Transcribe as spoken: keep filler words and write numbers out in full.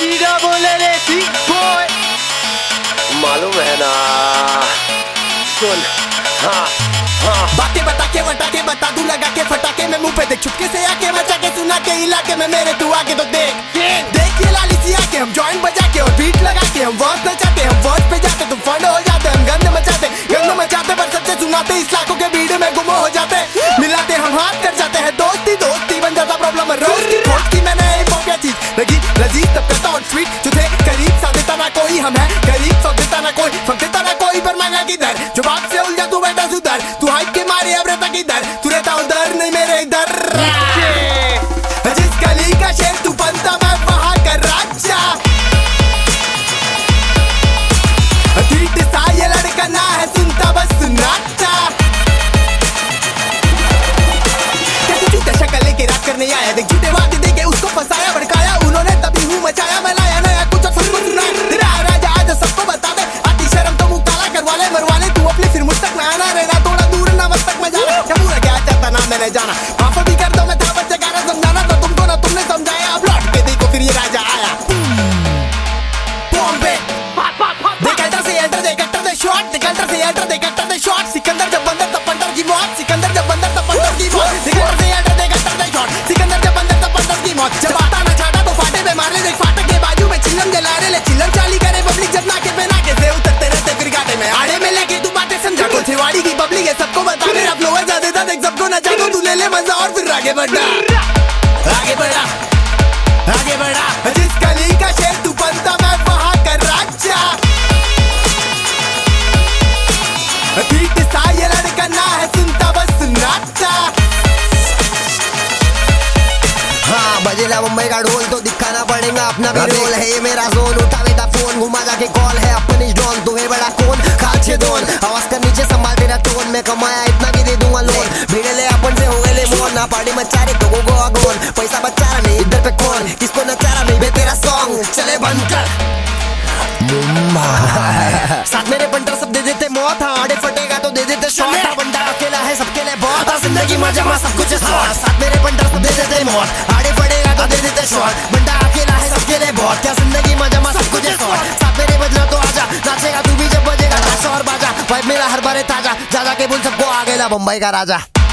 सीधा बोले रे सी बॉय, मालूम है ना। सुन हाँ हाँ, बातें बता के वटा के बता दूं लगा के फटाके में मुंह पे देख चुपके से आके मचा के सुना के इलाके में मेरे तू आके तो देख देख ये लाली सी आके हम जॉइंट बजा के और बीट लगा के हम वर्स नचाते हम वर्स पे जाते तुम फंड हो जाते हम गंद मचाते गंद मचाते पर सच्चे सुनाते इस लाखों के भीड़ में गुम हो जाते मिलाते हम हाथ कर जाते हैं दोस्ती दोस्ती बन जाता प्रॉब्लम रोज की खोज की मैंने एक क्या चीज लगी लजीज तब करता और स्वीट जो थे करीब सा देता ना कोई हम है करीब सा देता ना कोई फक देता ना कोई पर मांगा किधर जो बात से उलझा तू बैठा सुधर तू हाइप के मारे अब रहता किधर तू रहता उधर नहीं मेरे इधर जिस गली का शेर तू बनता मैं वहां का राजा ठीक सा ये लड़का ना है सुनता बस सुनाता कैसे झूठे शक्ल लेके रात करने आया देख झूठे वादे देके उसको फंसाया भड़काया उन्होंने तभी हूँ मचाया मैं लाया नया कुछ और सबको सुना तेरा राजा आज सबको बता दे आती शर्म तो मुंह काला करवा ले मरवा ले तू अपनी फिर मुझ तक ना आना रहना थोड़ा दूर ना मत तक मजा क्या पूरा क्या चाहता ना मैंने जाना माफ भी कर दो मैं था बच्चे गाना समझाना तो तुमको ना तुमने समझाया अब लौट के देखो फिर ये राजा आया बॉम्बे देख एंटर से एंटर दे कट्टर दे शॉट देख एंटर से एंटर दे कट्टर दे शॉट सिकंदर जब बंदर तब पंडर की मौत सिकंदर जब बंदर तब पंडर की मौत देख एंटर से एंटर दे कट्टर दे शॉट सिकंदर जब बंदर तब पंडर की मौत जब आता ना छाटा तो फाटे पे मार ले देख फाटक के बाजू में चिल्लम जला रहे ले चिल्लम चाली करे पब्लिक जब नाके पे नाके से उतरते रहते फिर घाटे में आड़े में लेके तू बातें समझा को छिवाड़ी की पब्लिक है सबको बता मेरा फ्लोवर ज्यादा था देख सबको नचा दो तू ले ले मजा और फिर आगे बढ़ा आगे बढ़ा आगे बढ़ा जिस गली का शेर तू बनता मैं वहां का राजा ठीक सा ये लड़का ना है सुनता बस सुनाता हाँ बजेला मुंबई का ढोल तो दिखाना पड़ेगा अपना भी रोल है ये मेरा जोन उठा बेटा फोन घुमा जाके कॉल है अपनी डॉन तू है बड़ा कौन खाचे दोन आवाज कर नीचे संभाल तेरा टोन में कमाया इतना भी दे दूंगा लोन भीड़े ले अपन से हो गए ले मोन ना पार्टी मचा रहे तो गो अगोन पैसा बचा रहा नहीं इधर पे कौन किसको नचा रहा नहीं बे तेरा सॉन्ग चले बंद कर साथ मेरे बंटर सब दे देते मौत हाँ आड़े फटेगा तो दे देते शॉट बंदा अकेला है सबके लिए बहुत जिंदगी मजा में सब कुछ साथ मेरे बंटर सब दे देते मौत आड़े फटेगा तो दे देते शॉट बंदा अकेला है सबके लिए बहुत क्या जिंदगी मजा में सब कुछ साथ मेरे बजना तो आजा नाचेगा तू भी जब बजेगा नाचा और बाजा भाई मेरा हर बारे ताजा जा जा के बोल सबको आ गया बम्बई का राजा।